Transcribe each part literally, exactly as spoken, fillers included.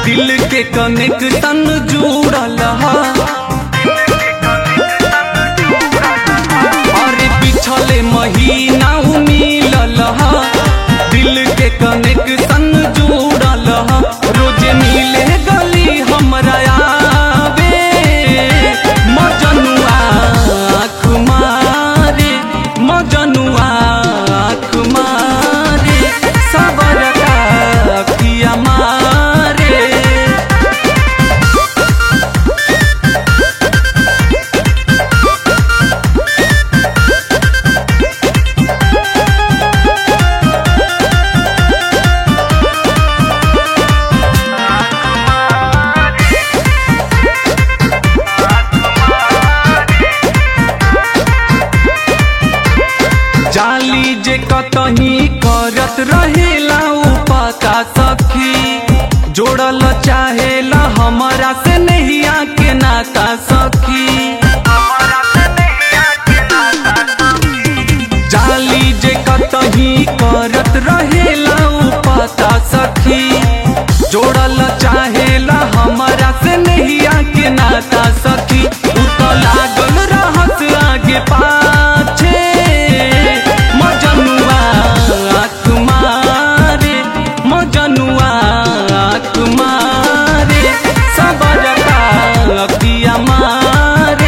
दिल के कनेक्शन जुड़ल हा। अरे पिछले महीना मिलल हा, दिल के कनेक्शन जुड़ल हा। रोज मिले गली हमरा आवे, मजनुआ आँख मारे, मजनुआ आँख मारे, सबर का अखिया मारे। जाली जे कतही करत रहेला उ पता सखी, जोड़ल चाहेला हमरा से नहिया के नाता सखी। जाली जे कतही करत रहेला उ पता सखी, जोड़ल चाहेला हमरा से नहिया के नाता सखी। उ तो लागल रहत आगे पाछे, मजनुआ आँख मारे, मजनुआ आँख मारे, सबर का अखिया मारे।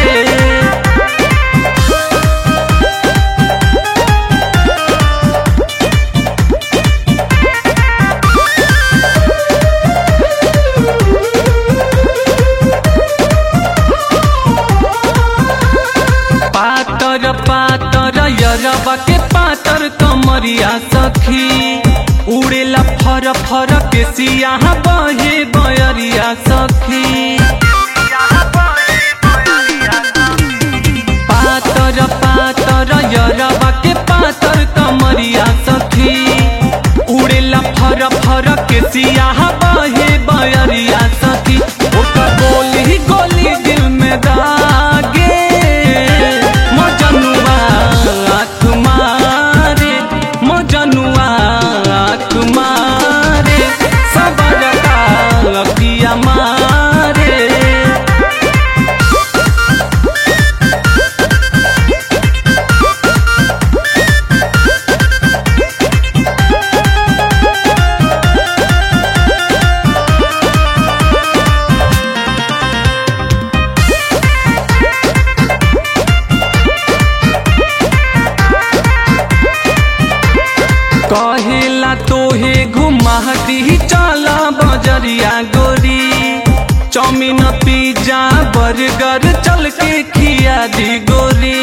पातर पातर यरबा के पातर कमरिया सखी, उड़ेला फर फर के सियाह बहे बयरिया सखी। पातर पातर यरबा के पातर कमरिया सखी, उड़ेला फर फर के सियाह बहे बयरिया सखी। ओकर गोली गोली दिल में दागे, मजनुआ आँख मारे, मजनुआ आँख मारे, सबर का अखिया मारे। कहेला तोहे घुमाती चला बजरिया गोरी, चाउमीन पिज्जा बर्गर चल के खिया दी गोरी।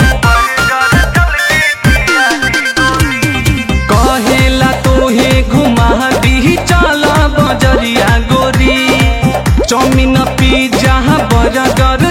कहेला तोहे घुमाती चला बजरिया गोरी, चाउमीन पिज्जा बर्गर